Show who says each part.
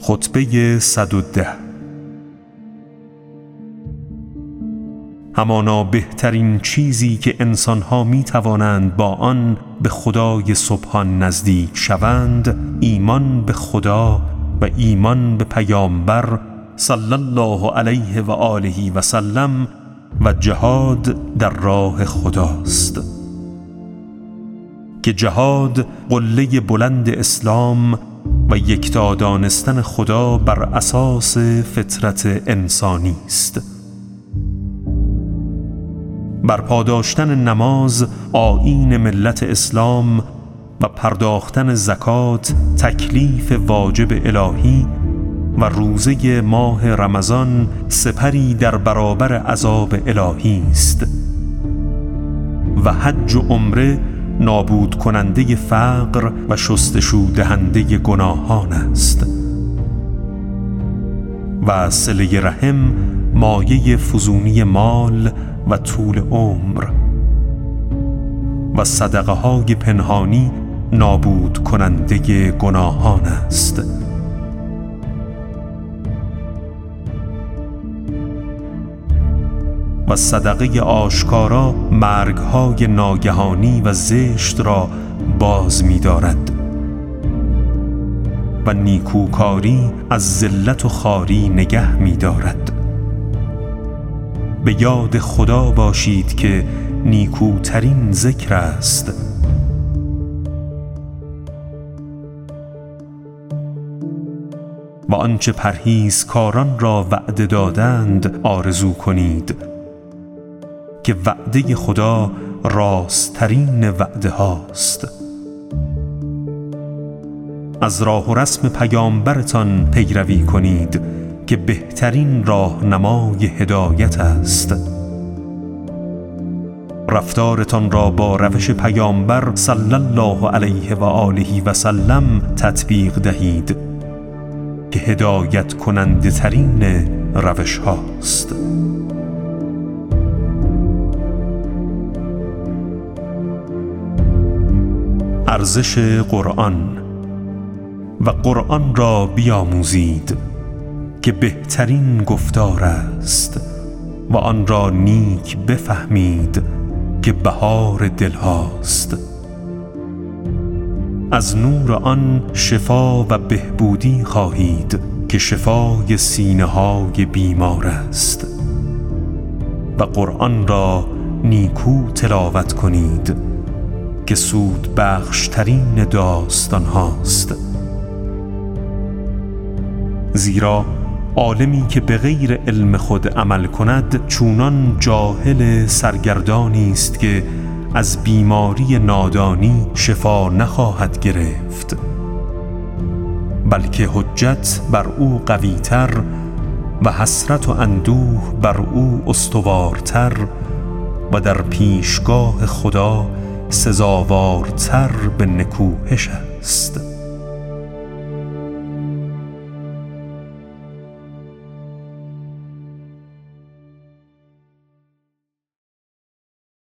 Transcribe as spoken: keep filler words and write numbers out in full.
Speaker 1: خطبه صد و ده. همانا بهترین چیزی که انسانها می توانند با آن به خدای سبحان نزدیک شوند، ایمان به خدا و ایمان به پیامبر صلی الله علیه و آله و سلم و جهاد در راه خداست، که جهاد قله بلند اسلام و یکتا دانستن خدا بر اساس فطرت انسانی است. برپا داشتن نماز آیین ملت اسلام و پرداختن زکات تکلیف واجب الهی و روزه ماه رمضان سپری در برابر عذاب الهی است و حج و عمره نابود کننده فقر و شستشو دهنده گناهان است و صله رحم مایه فزونی مال و طول عمر و صدقه های پنهانی نابود کننده گناهان است. و صدقه آشکارا مرگ‌های ناگهانی و زشت را باز می‌دارد و نیکوکاری از ذلت و خواری نگه می‌دارد. به یاد خدا باشید که نیکوترین ذکر است. و آنچه پرهیزکاران را وعده دادند آرزو کنید، که وعده خدا راست‌ترین وعده هاست. از راه و رسم پیامبرتان پیروی کنید که بهترین راهنمای هدایت است. رفتارتان را با روش پیامبر صلی الله علیه و آله و سلم تطبیق دهید که هدایت کننده ترین روش هاست. ارزش قرآن. و قرآن را بیاموزید که بهترین گفتار است و آن را نیک بفهمید که بهار دل هاست. از نور آن شفا و بهبودی خواهید که شفای سینه های بیمار است. و قرآن را نیکو تلاوت کنید که سود بخشترین داستان هاست. زیرا عالمی که به غیر علم خود عمل کند چونان جاهل سرگردانی است که از بیماری نادانی شفا نخواهد گرفت، بلکه حجت بر او قوی‌تر و حسرت و اندوه بر او استوارتر و در پیشگاه خدا سزاوارتر به نکوهش است.